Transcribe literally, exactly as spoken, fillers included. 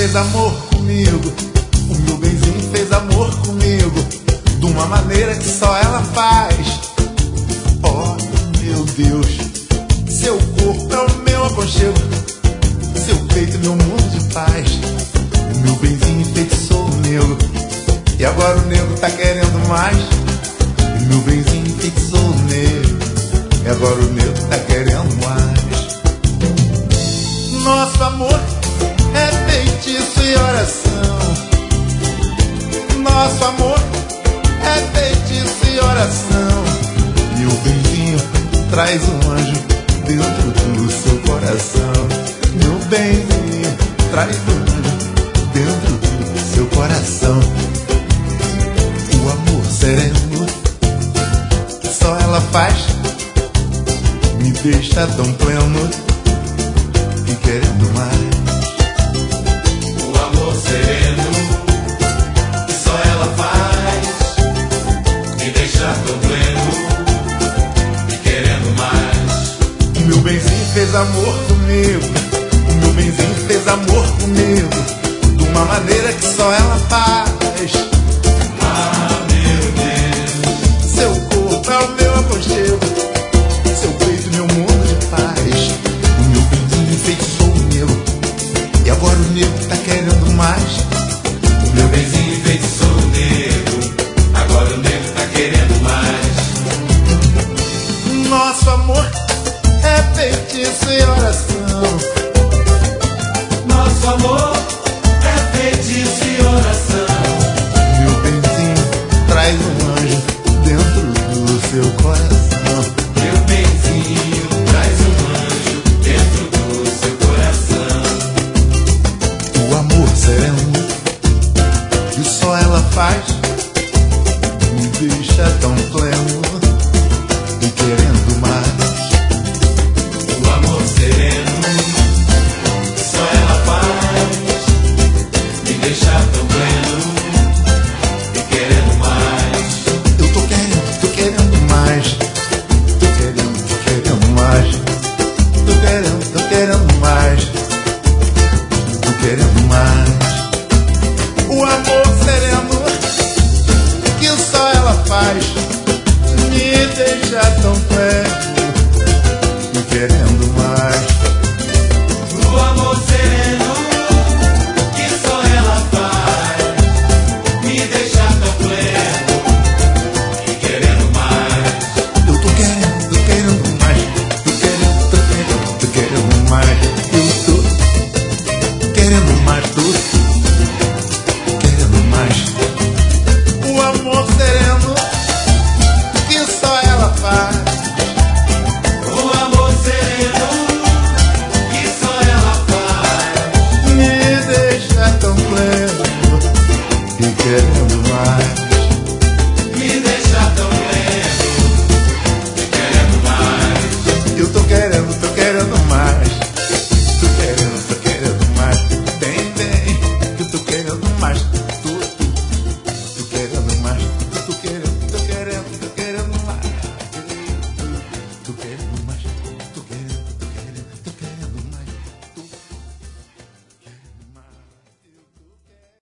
fez amor comigo, o meu benzinho fez amor comigo, de uma maneira que só ela faz. Oh, meu Deus, seu corpo é o meu aconchego, seu peito é meu mundo de paz. O meu benzinho enfeitiçou o nego, e agora o nego tá querendo mais. O meu benzinho enfeitiçou o nego, e agora o nego tá querendo mais. Nosso amor é feitiço e oração. Nosso amor é feitiço e oração. Meu benzinho traz um anjo dentro do seu coração. Meu benzinho traz um anjo dentro do seu coração. O amor sereno que só ela faz me deixa tão pleno e querendo mais. O amor sereno que só ela faz me deixa tão pleno e querendo mais. O meu benzinho fez amor comigo, o meu benzinho fez amor comigo, de uma maneira que só ela faz. Ah, meu Deus, seu corpo é o meu aconchego, seu peito meu mundo de paz. O meu benzinho enfeitiçou o nego, e agora o nego tá querendo mais. o meu benzinho enfeitiçou o nego, agora o nego tá querendo mais. Nosso amor é feitiço e oração. Nosso amor é feitiço e oração. Meu benzinho traz um anjo dentro do seu coração. Meu benzinho traz um anjo dentro do seu coração. O amor sereno que só ela faz me deixa tão pleno